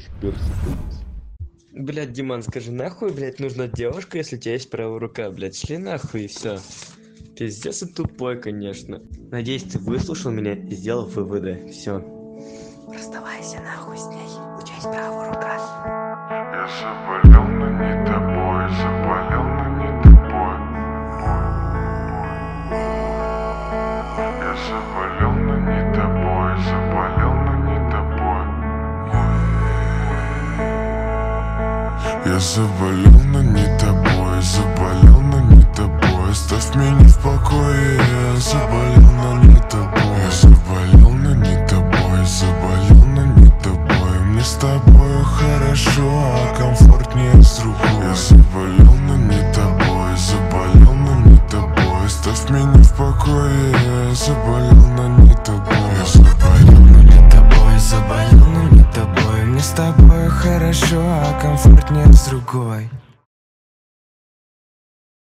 Блядь, Диман, скажи, нахуй, блядь, нужна девушка, если у тебя есть правая рука, блядь, шли нахуй и все. Пиздец, ты тупой, конечно. Надеюсь, ты выслушал меня и сделал выводы. Все. Расставайся нахуй с ней, у тебя есть правая рука. Я заболел, но не тобой, заболел, но не тобой. Я заболел, но не тобой, заболел, но не тобой. Я заболел, но не тобой, заболел, но не тобой. Оставь меня в покое, я заболел, но не тобой. Я заболел, но не тобой, заболел, но не тобой. Мне с тобой хорошо, а комфортнее с другой. Я заболел, но не тобой, заболел, но не тобой. Оставь меня в покое, я заболел, но не тобой. Я заболел, но не тобой, заболел, но не тобой. Мне с тобой хорошо, а комфортнее с другой.